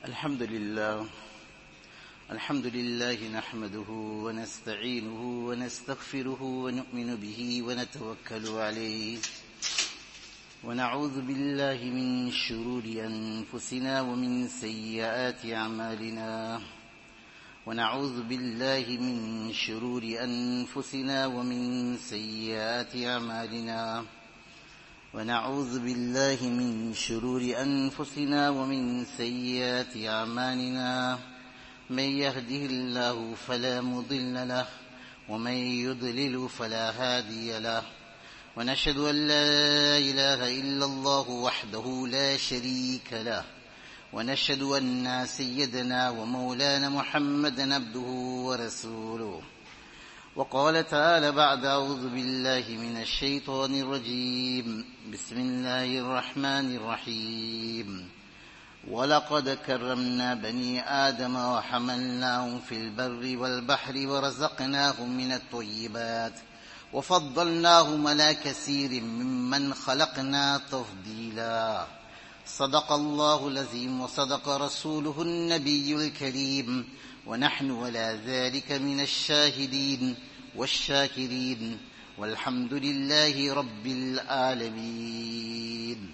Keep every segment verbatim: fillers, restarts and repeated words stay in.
الحمد لله الحمد لله نحمده ونستعينه ونستغفره ونؤمن به ونتوكل عليه ونعوذ بالله من شرور أنفسنا ومن سيئات أعمالنا ونعوذ بالله من شرور أنفسنا ومن سيئات أعمالنا ونعوذ بالله من شرور أنفسنا ومن سيئات أعمالنا من يهده الله فلا مضل له ومن يضلل فلا هادي له ونشهد أن لا إله إلا الله وحده لا شريك له ونشهد أن سيدنا ومولانا محمدا عبده ورسوله وقال تعالى بعد أعوذ بالله من الشيطان الرجيم بسم الله الرحمن الرحيم ولقد كرمنا بني آدم وحملناهم في البر والبحر ورزقناهم من الطيبات وفضلناهم على كثير ممن خلقنا تفضيلا صدق الله العظيم وصدق رسوله النبي الكريم ونحن على ذلك من الشاهدين والشاكرين والحمد لله رب العالمين.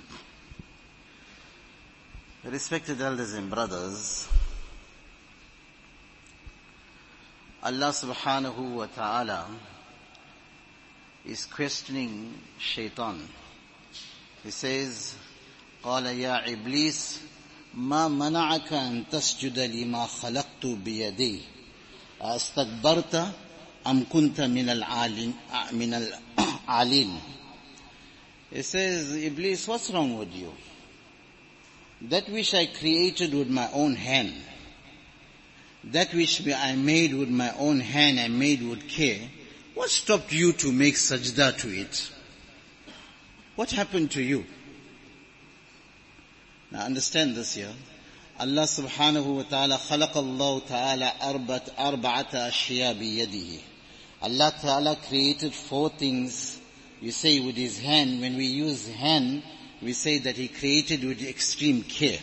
Respected elders and brothers, Allah subhanahu wa ta'ala is questioning shaitan. He says, قال يا إبليس ما منعك أن تسجد لما خلقت بيدي أستكبرت أم كنت من العالين من العالين. He says, Iblis, what's wrong with you? That which I created with my own hand, that which I made with my own hand, I made with care, what stopped you to make sajda to it? What happened to you? Now understand this here. Allah subhanahu wa ta'ala خلق الله تعالى أربعة أربعة أشياء بيده. Allah ta'ala created four things. You say with his hand. When we use hand, we say that he created with extreme care.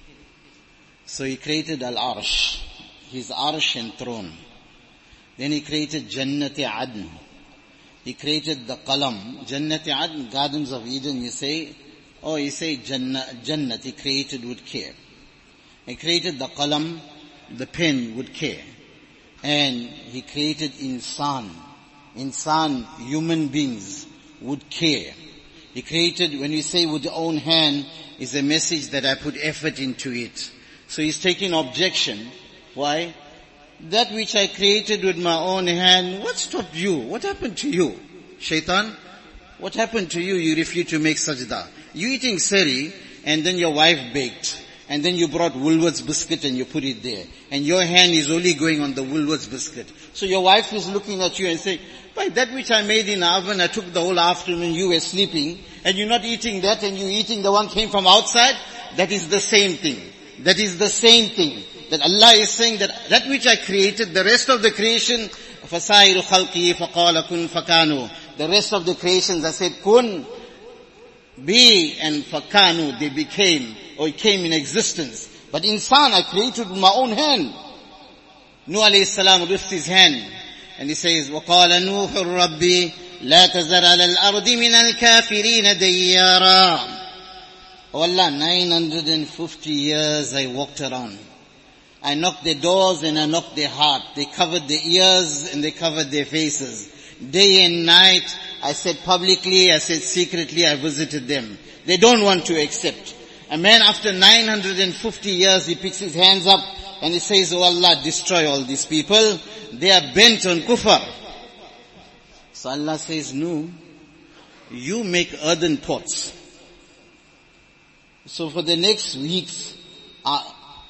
So he created Al-Arsh, his Arsh and throne. Then he created Jannati Adn. He created the Qalam. Jannati Adn, Gardens of Eden, you say. Oh, you say Jannah, Jannat, he created with care. He created the Qalam, the pen with care. And he created Insan. Insan, human beings, with care. He created, when we say with the own hand, is a message that I put effort into it. So he's taking objection. Why? That which I created with my own hand, what stopped you? What happened to you? Shaitan, what happened to you? You refused to make sajda. You eating sari, and then your wife baked. And then you brought Woolworths biscuit and you put it there. And your hand is only going on the Woolworths biscuit. So your wife is looking at you and saying, by that which I made in the oven, I took the whole afternoon, you were sleeping, and you're not eating that, and you're eating the one came from outside. That is the same thing. That is the same thing. That Allah is saying that that which I created, the rest of the creation, فَسَائِرُ خَلْقِهِ فَقَالَ كُنْ فَكَانُوا. The rest of the creations, I said, kun, be, and fakanu, they became, or came in existence. But insan, I created with my own hand. Nuh alayhi salam lifts his hand, and he says, وَقَالَ نُوحُ الرَّبِّ لَا تَذَرْ عَلَى الْأَرْضِ مِنَ الْكَافِرِينَ دَيَّارًا. Oh Allah, nine hundred fifty years I walked around. I knocked their doors and I knocked their heart. They covered their ears and they covered their faces. Day and night, I said publicly, I said secretly, I visited them. They don't want to accept. A man after nine hundred fifty years, he picks his hands up and he says, oh Allah, destroy all these people. They are bent on kufr. So Allah says, no, you make earthen pots. So for the next weeks, uh,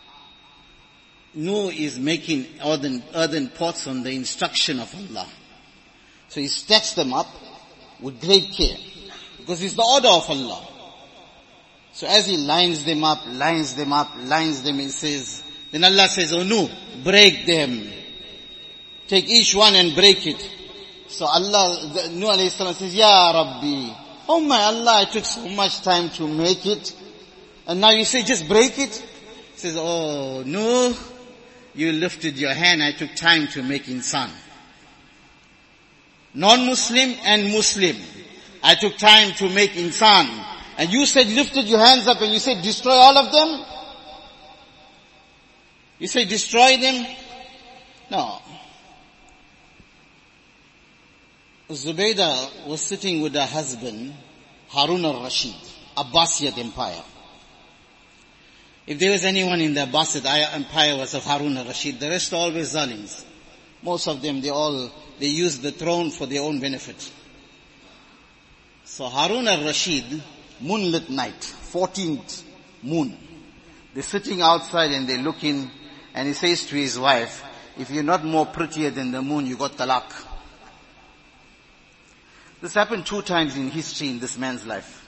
Nuh is making earthen, earthen pots on the instruction of Allah. So he stacks them up with great care, because it's the order of Allah. So as he lines them up, lines them up, lines them, he says, then Allah says, oh no, break them. Take each one and break it. So Allah, Nuh alayhi salam says, Ya Rabbi, oh my Allah, I took so much time to make it. And now you say just break it? Says, oh, no, you lifted your hand, I took time to make insan. Non-Muslim and Muslim, I took time to make insan. And you said, lifted your hands up and you said, destroy all of them? You say, destroy them? No. Zubaydah was sitting with her husband, Harun al-Rashid, Abbasid Empire. If there was anyone in the Abbasid Empire was of Harun al-Rashid, the rest are always zalims. Most of them, they all, they use the throne for their own benefit. So Harun al-Rashid, moonlit night, fourteenth moon. They're sitting outside and they're looking, and he says to his wife, if you're not more prettier than the moon, you got talaq. This happened two times in history in this man's life.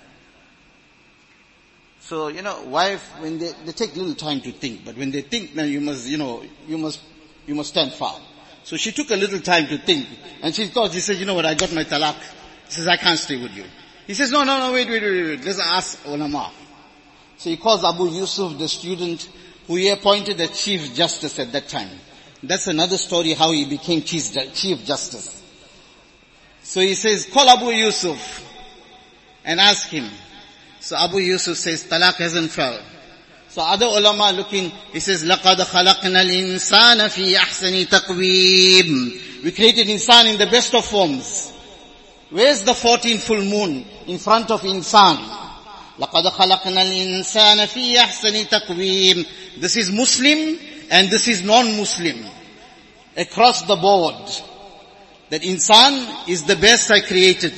So, you know, wife, when they, they take little time to think, but when they think, then you must, you know, you must, you must stand firm. So she took a little time to think, and she thought, she said, you know what, I got my talaq. He says, I can't stay with you. He says, no, no, no, wait, wait, wait, wait, let's ask ulama. So he calls Abu Yusuf, the student, who he appointed the chief justice at that time. That's another story how he became chief, chief justice. So he says, call Abu Yusuf and ask him. So Abu Yusuf says, talaq hasn't fell. So other ulama looking, he says, لَقَدْ خَلَقْنَا الْإِنسَانَ فِي أَحْسَنِ تَقْوِيمٍ. We created insan in the best of forms. Where's the fourteenth full moon in front of insan? لَقَدْ خَلَقْنَا الْإِنسَانَ فِي أَحْسَنِ تَقْوِيمٍ. This is Muslim and this is non-Muslim. Across the board. That insan is the best I created.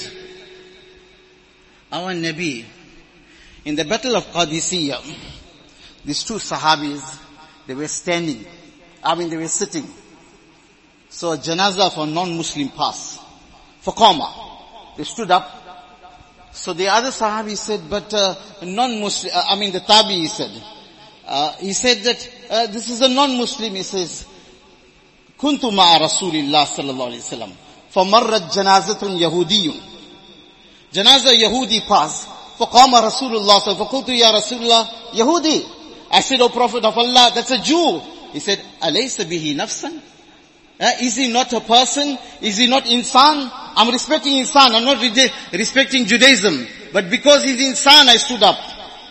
Our Nabi, in the battle of Qadisiyah, these two Sahabis, they were standing. I mean, they were sitting. So a janazah for non-Muslim passed. For Qawma. They stood up. So the other Sahabi said, but uh, non-Muslim, uh, I mean the Tabi said, uh, he said that uh, this is a non-Muslim. He says, كنت مع رسول الله صلى الله عليه وسلم فمرت جنازة يهودي. Janazah Yahudi passed. فقام رسول الله صلى الله عليه وسلم فقلت يا رسول الله Yahudi. I said, O Prophet of Allah, that's a Jew. He said, أليس به نفسا? Uh, is he not a person? Is he not insan? I'm respecting insan. I'm not re- respecting Judaism. But because he's insan, I stood up.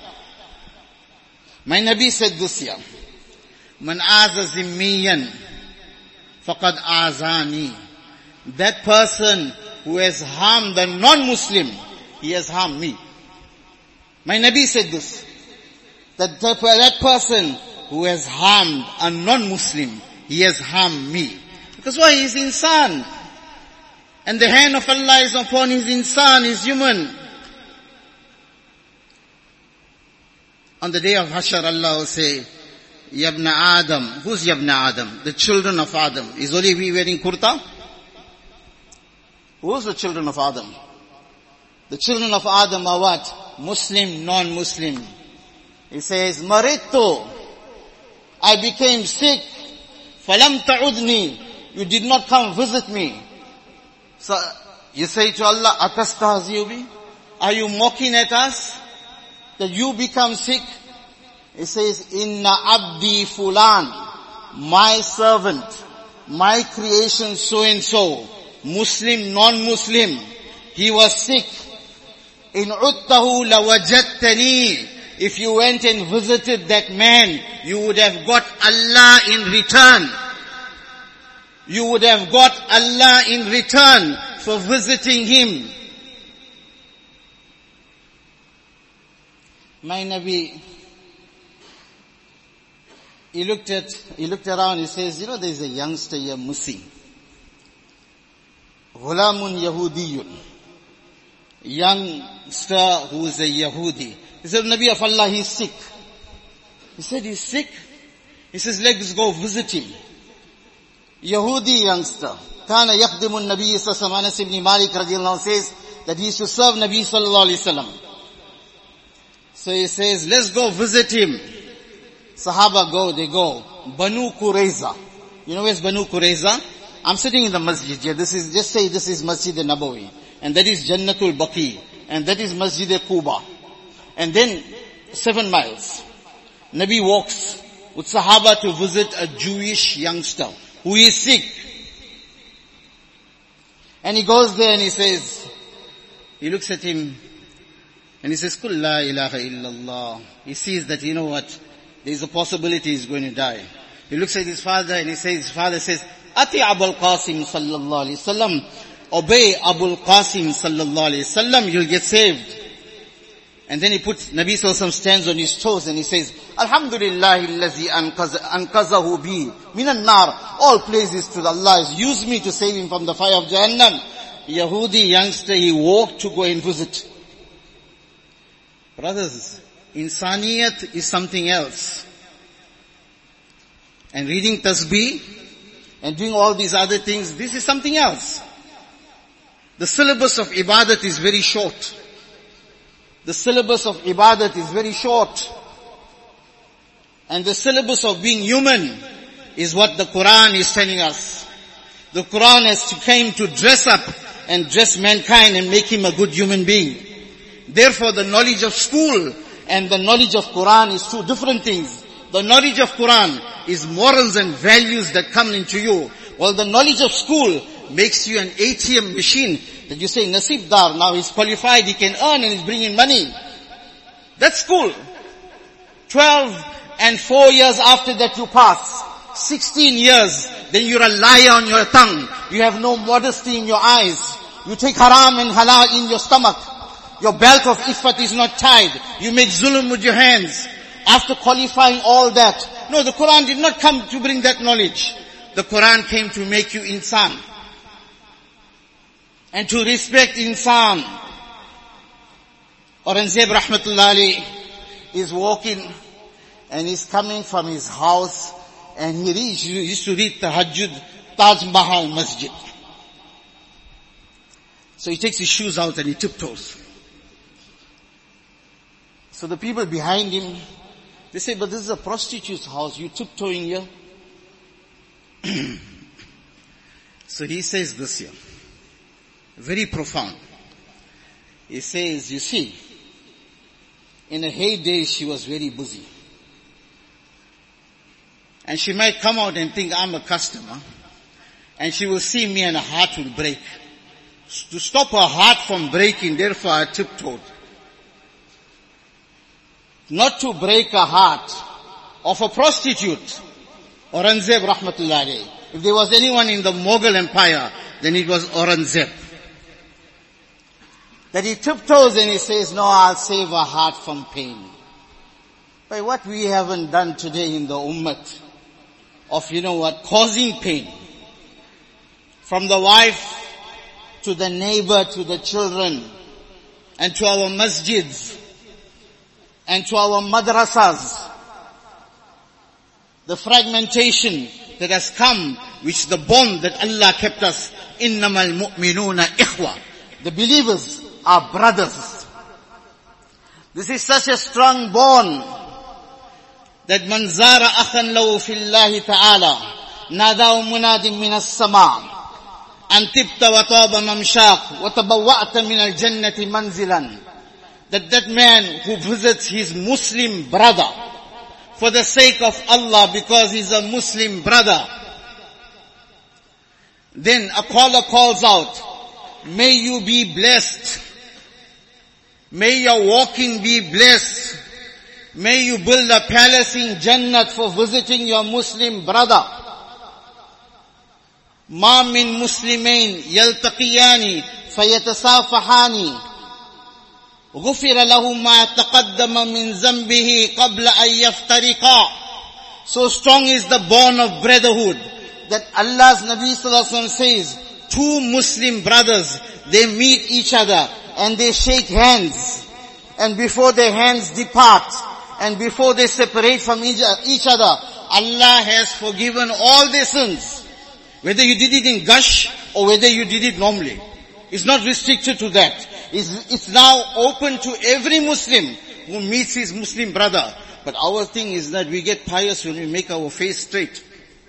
My Nabi said this here. Man aza zimmiyan faqad azani. That person who has harmed the non-Muslim, he has harmed me. My Nabi said this. That that person who has harmed a non-Muslim, he has harmed me. Because why? He's insan. And the hand of Allah is upon his insan, his human. On the day of Hashar, Allah will say, Yabna Adam. Who's Yabna Adam? The children of Adam. Is only we wearing kurta? Who's the children of Adam? The children of Adam are what? Muslim, non-Muslim. He says, Maritu. I became sick. Falam ta'udni. You did not come visit me. So you say to Allah, Atastahzi'u bi? Are you mocking at us? That you become sick? He says, Inna abdi fulan. My servant. My creation so and so. Muslim, non-Muslim. He was sick. In uttahu lawajadtani. If you went and visited that man, you would have got Allah in return. You would have got Allah in return for visiting him. My Nabi, he looked at, he looked around, he says, you know, there's a youngster here, Musi. Ghulamun Yahudiyun. Youngster who is a Yahudi. He said, Nabi of Allah, he's sick. He said, he's sick? He says, let's go visit him. Yahudi youngster. Kana yakhdimu Nabi sallallahu alayhi wa sallam. Anas ibn Malik radiallahu anhu says that he used to serve Nabi sallallahu alayhi wa sallam. So he says, let's go visit him. Sahaba go, they go. Banu Qurayza. You know where's Banu Qurayza? I'm sitting in the masjid here. This is, just say this is Masjid al-Nabawi. And that is Jannatul Baqi. And that is Masjid al-Quba. And then, seven miles. Nabi walks with Sahaba to visit a Jewish youngster who is sick. And he goes there and he says, he looks at him and he says, Kul la ilaha illallah. He sees that, you know what, there's a possibility he's going to die. He looks at his father and he says, his father says, Ati Abul Qasim sallallahu alayhi wasallam. Obey Abul Qasim sallallahu alayhi wasallam, you'll get saved. And then he puts, Nabi sallallahu alayhi wasallam stands on his toes and he says, Alhamdulillahi allazi anqazahu bi minan nar. All praises to Allah has used me to save him from the fire of Jahannam. Yahudi youngster, he walked to go and visit. Brothers, insaniyat is something else. And reading tasbih and doing all these other things, this is something else. The syllabus of ibadat is very short. The syllabus of ibadat is very short. And the syllabus of being human is what the Quran is telling us. The Quran has to came to dress up and dress mankind and make him a good human being. Therefore the knowledge of school and the knowledge of Quran is two different things. The knowledge of Quran is morals and values that come into you. While the knowledge of school makes you an A T M machine that you say, Nasib Dar, now he's qualified, he can earn and he's bringing money. That's school. Twelve and four years after that you pass. Sixteen years, then you're a liar on your tongue. You have no modesty in your eyes. You take haram and halal in your stomach. Your belt of iffat is not tied. You make zulm with your hands. After qualifying all that. No, the Quran did not come to bring that knowledge. The Quran came to make you insan. And to respect insan. Aurangzeb Rahmatullah Ali is walking and he's coming from his house and he reached, he used to read Tahajjud, Taj Mahal Masjid. So he takes his shoes out and he tiptoes. So the people behind him, they say, but this is a prostitute's house, you tiptoeing here? So he says this here, very profound. He says, you see, in a heyday she was very busy. And she might come out and think I'm a customer, and she will see me and her heart will break. To stop her heart from breaking, therefore I tiptoed. Not to break a heart of a prostitute. Aurangzeb Rahmatullah alayhi. If there was anyone in the Mughal Empire, then it was Aurangzeb. That he tiptoes and he says, no, I'll save her heart from pain. But what we haven't done today in the ummah, of, you know what, causing pain. From the wife, to the neighbor, to the children, and to our masjids, and to our madrasas. The fragmentation that has come, which the bond that Allah kept us, innamal mu'minuna ikhwa. The believers are brothers. This is such a strong bond that man zara akhan lahu fillahi ta'ala nadaw munadim minas sama' an tibta wa taba mamshaq wa tabawwa'ta min al-jannati manzilan. That that man who visits his Muslim brother for the sake of Allah, because he's a Muslim brother, then a caller calls out, may you be blessed. May your walking be blessed. May you build a palace in Jannat for visiting your Muslim brother. Ma min muslimain yaltaqiyani fayatasafahani غفر له ما تقدم من ذنبه قبل أن يفترقا. So strong is the bond of brotherhood that Allah's Nabi Sallallahu Alaihi Wasallam says, two Muslim brothers, they meet each other and they shake hands, and before their hands depart and before they separate from each other, Allah has forgiven all their sins. Whether you did it in gush or whether you did it normally. It's not restricted to that. It's, it's now open to every Muslim who meets his Muslim brother. But our thing is that we get pious when we make our face straight.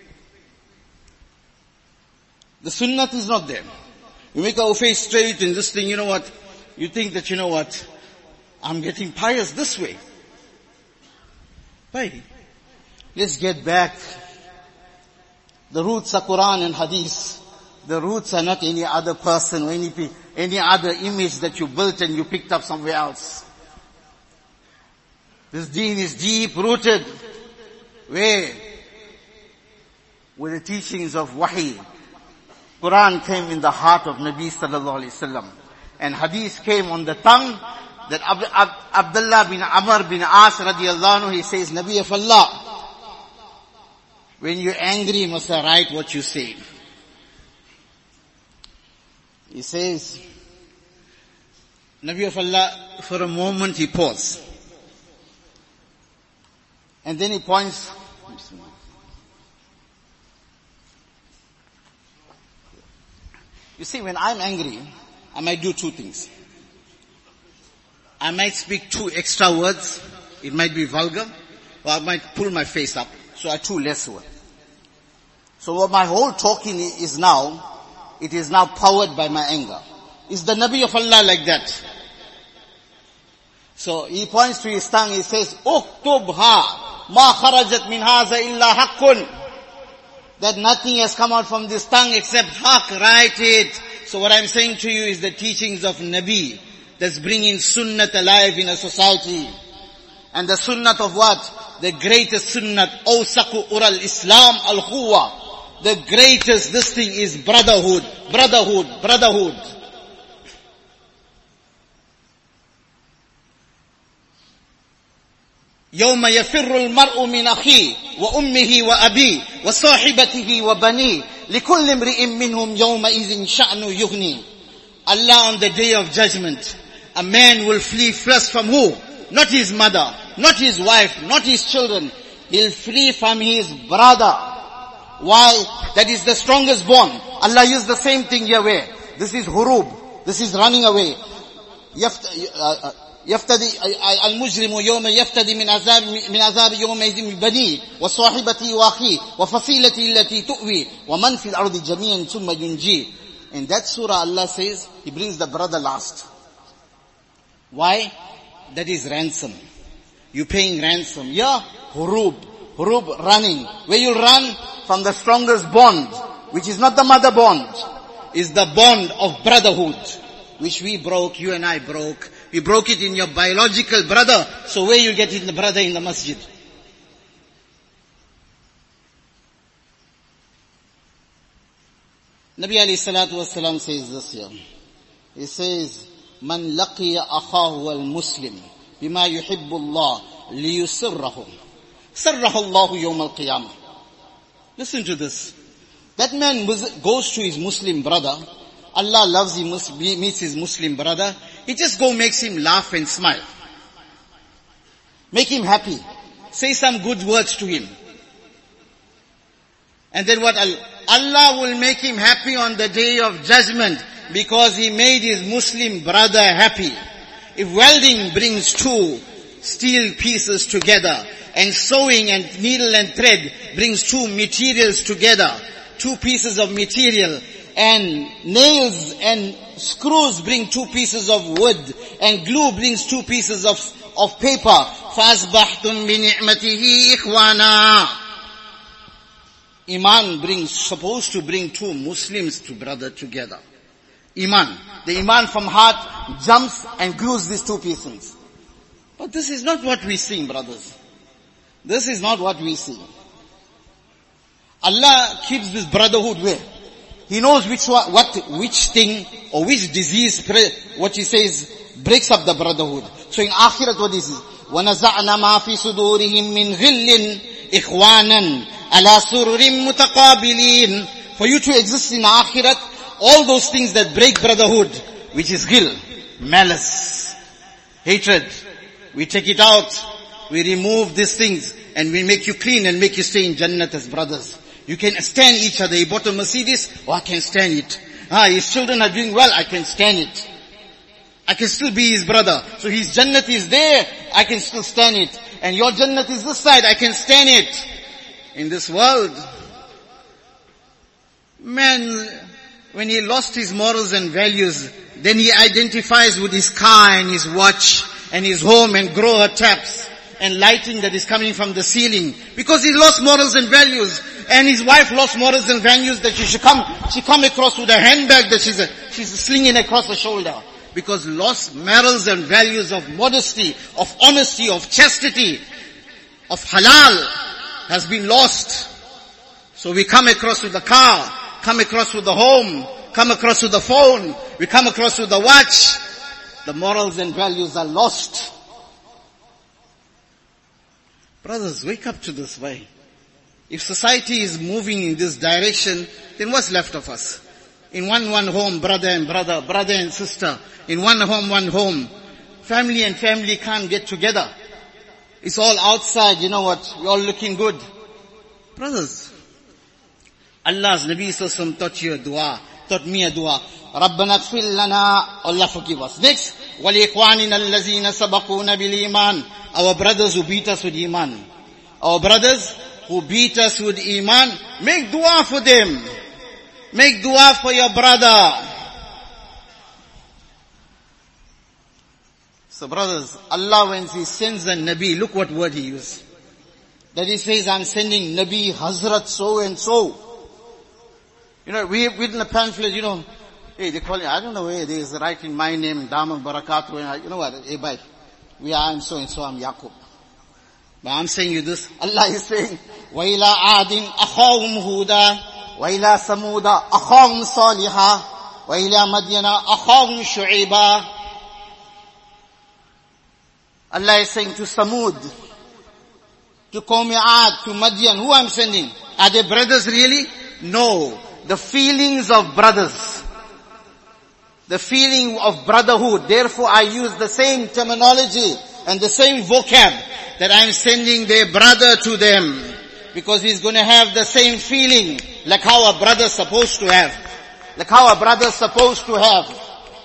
The sunnat is not there. We make our face straight and this thing, you know what, you think that, you know what, I'm getting pious this way. Why? Let's get back. The roots are Quran and Hadith. The roots are not any other person or any, any other image that you built and you picked up somewhere else. This deen is deep rooted. Where? With the teachings of Wahi. Quran came in the heart of Nabi sallallahu alaihi wasallam. And Hadith came on the tongue that Ab- Ab- Abdullah bin Amr bin As radiallahu anhu, he says, Nabi of Allah, when you're angry, you must write what you say. He says, Nabi of Allah, for a moment he paused. And then he points, you see, when I'm angry, I might do two things. I might speak two extra words. It might be vulgar. Or I might pull my face up. So I two less words. So what my whole talking is now, it is now powered by my anger. Is the Nabi of Allah like that? So he points to his tongue, he says, Uktubha ma kharajat min haza illa haqqun. That nothing has come out from this tongue except haqq, write it. So what I'm saying to you is the teachings of Nabi that's bringing sunnat alive in a society. And the sunnat of what? The greatest sunnat, awsaku ural Islam al-khuwa. The greatest, this thing is brotherhood, brotherhood, brotherhood. يوم يفر المرء من أخيه وأمه وأبيه وصاحبته وبنيه لكل امرئ منهم يومئذ شأن يغني. Allah on the day of judgment, a man will flee first from who? Not his mother, not his wife, not his children. He'll flee from his brother. Why? That is the strongest bond. Allah used the same thing here where? This is hurub. This is running away. يفتدي المجرم يوم يفتدي من عذاب من عذاب يومئذ من بنيه وصاحبته واخيه وفصيلته التي تؤوي ومن في الأرض جميعا ثم ينجيه. In that surah Allah says, He brings the brother last. Why? That is ransom. You paying ransom. Yeah, hurub. Hurub, running. Where you run from the strongest bond, which is not the mother bond, is the bond of brotherhood, which we broke, you and I broke. We broke it in your biological brother. So where you get in the brother in the masjid? Nabi alayhi salatu wasalam says this here. He says, Man laqiya akhahu al-muslim bima yuhibbu Allah liyusirrahu. Sarrahu Allahu yawm al-qiyamah. Listen to this. That man goes to his Muslim brother. Allah loves him, meets his Muslim brother. He just go makes him laugh and smile. Make him happy. Say some good words to him. And then what? Allah will make him happy on the day of judgment because he made his Muslim brother happy. If welding brings two steel pieces together and sewing and needle and thread brings two materials together, two pieces of material, and nails and screws bring two pieces of wood, and glue brings two pieces of, of paper. فَأَصْبَحْتُمْ بِنِعْمَتِهِ إِخْوَانًا. Iman brings, supposed to bring two Muslims to brother together. Iman. The Iman from heart jumps and glues these two pieces. But this is not what we see, brothers. This is not what we see. Allah keeps this brotherhood where? He knows which one, what, which thing or which disease, what he says, breaks up the brotherhood. So in Akhirat what is it? وَنَزَعْنَا مَا فِي صُدُورِهِمْ مِنْ غِلٍّ إِخْوَانًا عَلَى سُرُرٍ مُتَقَابِلِينَ. For you to exist in Akhirat, all those things that break brotherhood, which is ghil, malice, hatred, we take it out, we remove these things, and we make you clean and make you stay in Jannat as brothers. You can stand each other. He bought a Mercedes, oh I can stand it. Ah, his children are doing well, I can stand it. I can still be his brother. So his Jannat is there, I can still stand it. And your Jannat is this side, I can stand it. In this world, man, when he lost his morals and values, then he identifies with his car and his watch and his home and grower taps and lighting that is coming from the ceiling. Because he lost morals and values. And his wife lost morals and values that she should come, she come across with a handbag that she's, a, she's slinging across her shoulder. Because lost morals and values of modesty, of honesty, of chastity, of halal has been lost. So we come across with the car, come across with the home, come across with the phone, we come across with the watch. The morals and values are lost. Brothers, wake up to this way. If society is moving in this direction, then what's left of us? In one, one home, brother and brother, brother and sister. In one home, one home. Family and family can't get together. It's all outside, you know what? We're all looking good. Brothers, Allah's Nabi Sallallahu Alaihi Wasallam taught you a dua, taught me a dua. Rabbana ighfir lana, Allah forgive us. Next, وَلِإِخْوَانِنَا الَّذِينَ سَبَقُونَ بِالْإِيمَانِ. Our brothers who beat us with iman. Our brothers who beat us with iman, make dua for them. Make dua for your brother. So brothers, Allah when He sends a Nabi, look what word He used. That He says, I'm sending Nabi Hazrat so and so. You know, we have written a pamphlet, you know, hey, they call it, I don't know where it is, writing my name, Dama Barakatuh, and you know what, hey, bye. We are, I'm so and so, I'm Yaqub. But I'm saying you this, Allah is saying, وَإِلَىٰ عَادٍ أَخَاهُمْ هُودًا وَإِلَىٰ ثَمُودَ أَخَاهُمْ صَالِحًا وَإِلَىٰ مَدْيَنَ أَخَاهُمْ شُعَيْبًا. Allah is saying to Samud, to Qawm Aad, to Madian, who I'm sending? Are they brothers really? No. The feelings of brothers. The feeling of brotherhood. Therefore I use the same terminology and the same vocab that I'm sending their brother to them. Because he's going to have the same feeling like how a brother's supposed to have. Like how a brother's supposed to have.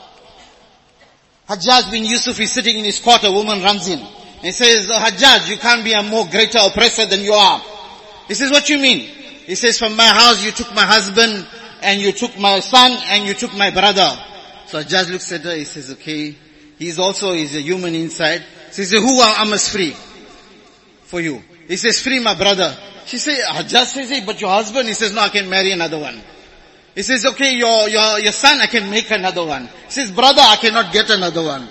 Hajjaj bin Yusuf is sitting in his court, a woman runs in. And says, oh, Hajjaj, you can't be a more greater oppressor than you are. He says, what you mean? He says, from my house you took my husband, and you took my son, and you took my brother. So Hajjaj looks at her, he says, okay, he's also, he's a human inside. So he says, who are Amas free? For you. He says, free my brother. She says, Hajjaj says, hey, but your husband? He says, no, I can marry another one. He says, okay, your, your, your son, I can make another one. He says, brother, I cannot get another one.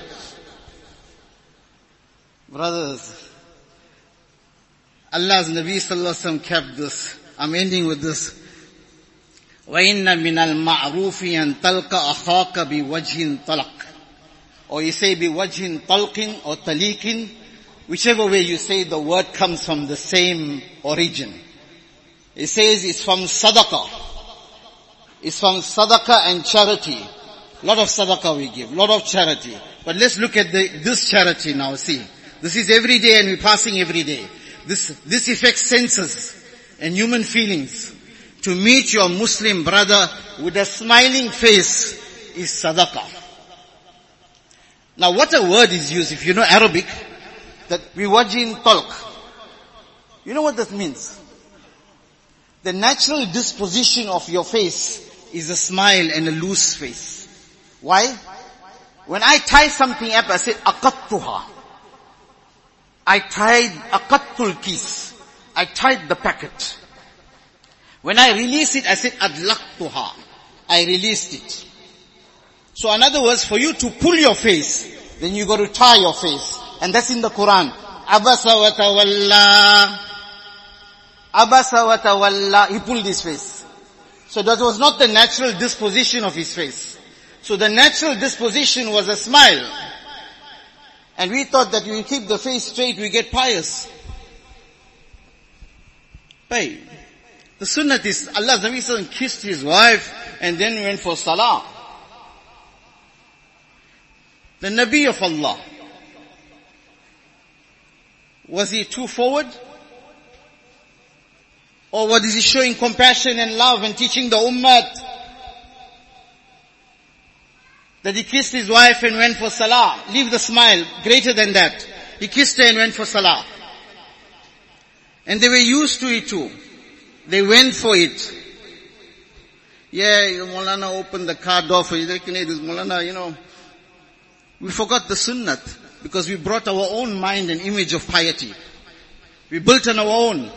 Brothers, Allah's Nabi Sallallahu Alaihi Wasallam kept this. I'm ending with this. وَإِنَّ مِنَ الْمَعْرُوفِ أَن تَلْقَ أَخَاكَ بِوَجْهٍ طَلَقٍ. Or you say بِوَجْهٍ طَلْقٍ or taliqin. Whichever way you say, the word comes from the same origin. It says it's from sadaqah. It's from sadaqah and charity. A lot of sadaqah we give, a lot of charity. But let's look at the, this charity now, see. This is every day and we're passing every day. This, this affects senses and human feelings. To meet your Muslim brother with a smiling face is sadaqah. Now what a word is used, if you know Arabic, that biwajhin talq. You know what that means? The natural disposition of your face is a smile and a loose face. Why? When I tie something up, I say, aqattuha. I tied aqattul kis. I tied the packet. When I release it, I said, adlaqtuha. I released it. So in other words, for you to pull your face, then you got to tie your face. And that's in the Quran. Abasa wa tawalla. Abasa wa tawalla. He pulled his face. So that was not the natural disposition of his face. So the natural disposition was a smile. And we thought that we keep the face straight, we get pious. But the sunnah is, Allah's Nabi Sallallahu Alaihi Wasallam kissed his wife and then went for salah. The Nabi of Allah, was he too forward? Or was he showing compassion and love and teaching the ummah? That he kissed his wife and went for salah. Leave the smile, greater than that. He kissed her and went for salah. And they were used to it too. They went for it. Yeah, Maulana opened the car door for you. This Maulana, you know, we forgot the sunnat. Because we brought our own mind and image of piety. We built on our own.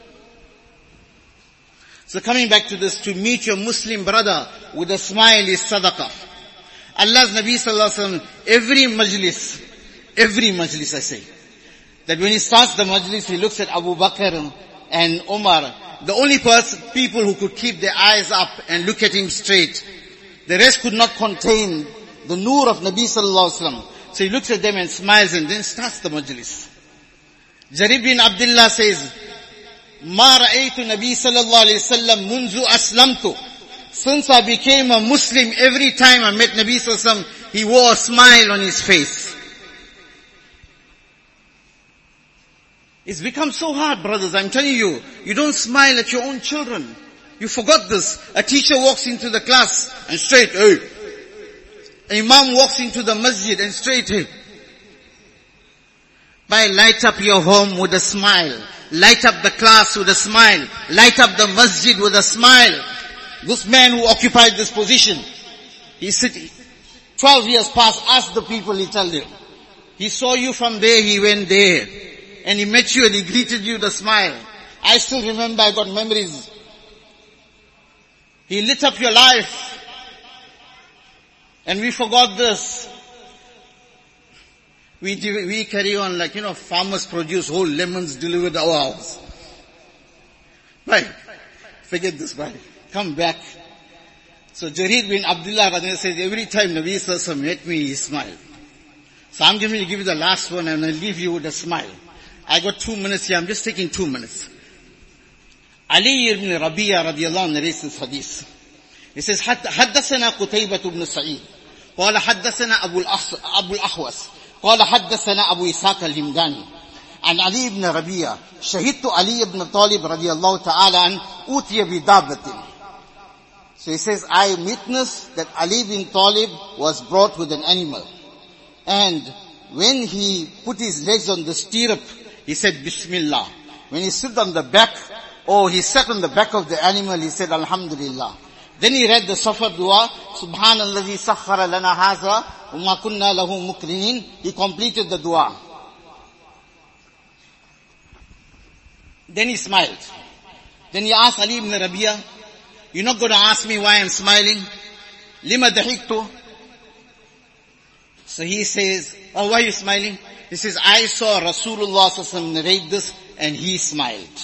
So coming back to this, to meet your Muslim brother with a smile is sadaqah. Allah's Nabi sallallahu alaihi wasallam, every majlis, every majlis I say, that when he starts the majlis, he looks at Abu Bakr and Umar, the only person, people who could keep their eyes up and look at him straight. The rest could not contain the nur of Nabi sallallahu alaihi wasallam. So he looks at them and smiles and then starts the majlis. Jarir bin Abdullah says, Ma ra'aytu Nabi sallallahu alayhi wasallam munzu aslamtu. Since I became a Muslim, every time I met Nabi sallallahu alayhi wasallam, he wore a smile on his face. It's become so hard, brothers, I'm telling you. You don't smile at your own children. You forgot this. A teacher walks into the class and straight, hey. An imam walks into the masjid and straight, hey. By light up your home with a smile. Light up the class with a smile. Light up the masjid with a smile. This man who occupied this position, he's sitting, twelve years past, ask the people, he told them. He saw you from there, he went there. And he met you and he greeted you with a smile. I still remember, I got memories. He lit up your life. And we forgot this. We, we carry on like, you know, farmers produce whole lemons delivered to our house. Right. Forget this, right. Come back. So Jarir bin Abdullah says, every time Nabi Sallallahu Alaihi Wasallam met me, he smiled. So I'm going to give you the last one and I'll leave you with a smile. I got two minutes here, I'm just taking two minutes. Ali ibn Rabi'a radiallahu anhu narrates this hadith. He says, حدثنا قتيبة بن سعيد قال حدثنا أبو أبو الأحوص قال حدثنا أبو إسحاق الهمداني عن علي بن ربيعة شهدت علي بن طالب رضي الله تعالى عنه أوتي بدابة. So he says, I witnessed that Ali bin Talib was brought with an animal. And when he put his legs on the stirrup, he said, Bismillah. When he stood on the back, or he sat on the back of the animal, he said, Alhamdulillah. Then he read the Safar dua, Subhanallah sakhara lana haza, wa ma kunna lahu mukrinin. He completed the dua. Then he smiled. Then he asked Ali ibn Rabi'a, you're not going to ask me why I'm smiling? Lima dahiktu? So he says, oh, why are you smiling? He says, I saw Rasulullah sallallahu alaihi wasallam narrate this and he smiled.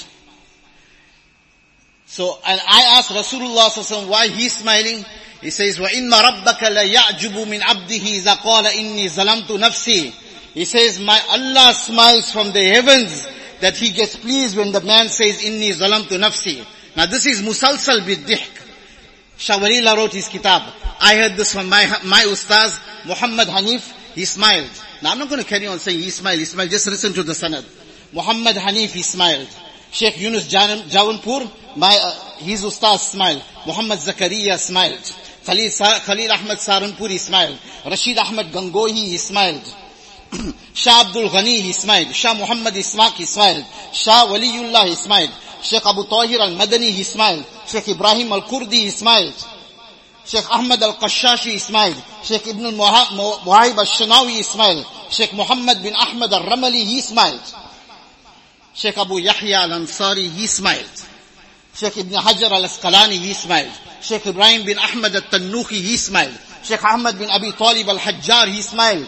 So, and I asked Rasulullah sallallahu alaihi wasallam why he's smiling. He says, وَإِنَّ رَبَّكَ لَيَعْجُبُ مِنْ عَبْدِهِ إِذَا قَالَ إِنِّي ظَلَمْتُ نَفْسِي. He says, my Allah smiles from the heavens that he gets pleased when the man says, إِنِّي ظَلَمْتُ نَفْسِي. Now this is musalsal bid-dihk. Shah Waliullah wrote his kitab. I heard this from my, my ustaz, Muhammad Hanif. He smiled. Now I'm not going to carry on saying he smiled, he smiled. Just listen to the sanad. Muhammad Hanif, he smiled. Sheikh Yunus Jawanpur, my, uh, his ustaz smiled. Muhammad Zakaria smiled. Khalil, Khalil Ahmad Saranpur, he smiled. Rashid Ahmad Gangohi, he smiled. Shah Abdul Ghani, he smiled. Shah Muhammad Ismaq, he smiled. Shah Waliullah, he smiled. Sheikh Abu Tahir al-Madani, he smiled. Sheikh Ibrahim al-Kurdi, he smiled. Sheikh Ahmad al-Qashashi, he smiled. Sheikh Ibn al-Muhaib al-Shanawi, he smiled. Sheikh Muhammad bin Ahmad al-Ramali, he smiled. Sheikh Abu Yahya al-Ansari, he smiled. Sheikh Ibn Hajar al-Asqalani, he smiled. Sheikh Ibrahim bin Ahmad al-Tannuhi, he smiled. Sheikh Ahmad bin Abi Talib al-Hajjar, he smiled.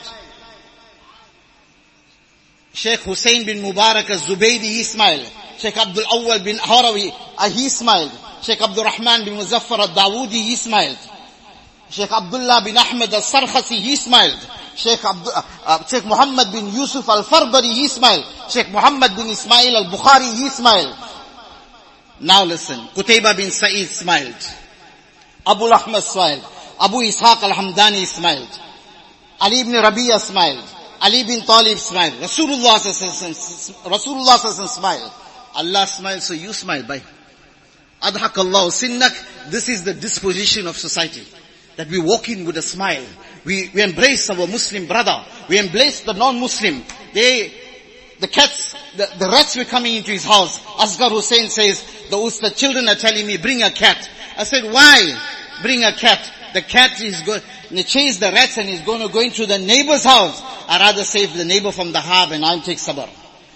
Sheikh Hussein bin Mubarak al-Zubaydi, he smiled. Sheikh Abdul Awwal bin Harawi, uh, he smiled. Sheikh Abdul Rahman bin Muzaffar al-Dawoodi, he smiled. Sheikh Abdullah bin Ahmad al-Sarkhasi, he smiled. Sheikh, Abdul, uh, uh, Sheikh Muhammad bin Yusuf al-Farbari, he smiled. Sheikh Muhammad bin Ismail al-Bukhari, he smiled. Now listen, Qutayba bin Sa'id smiled. Abu Ahmad smiled. Abu Ishaq al-Hamdani smiled. Ali ibn Rabi'a smiled. Ali bin Talib smiled. Rasulullah Rasulullah smiled. Allah smiled, so you smile. Bye. Adhak Allah sinnak. This is the disposition of society. That we walk in with a smile. We, we embrace our Muslim brother. We embrace the non-Muslim. They, the cats, the, the rats were coming into his house. Asghar Hussain says, the, the children are telling me, bring a cat. I said, why bring a cat? The cat is good. and they chase the rats and he's going to go into the neighbor's house. I'd rather save the neighbor from the harm and I'll take sabr.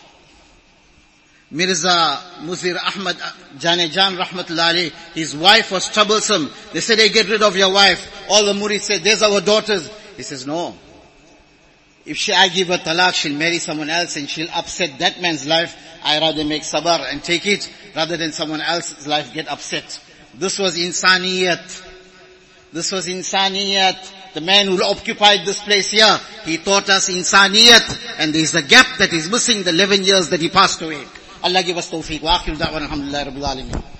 Mirza Muzir Ahmad Janejan Rahmatullah alayhi, his wife was troublesome. They said, hey, get rid of your wife. All the murids said, there's our daughters. He says, no. If she, I give her talaq, she'll marry someone else and she'll upset that man's life. I rather make sabr and take it rather than someone else's life get upset. This was insaniyat. This was insaniyat. The man who occupied this place here, he taught us insaniyat. And there's a gap that is missing, the eleven years that he passed away. Allah give us tawfiq. Wa akhiru da'wana alhamdulillahi rabbil alameen.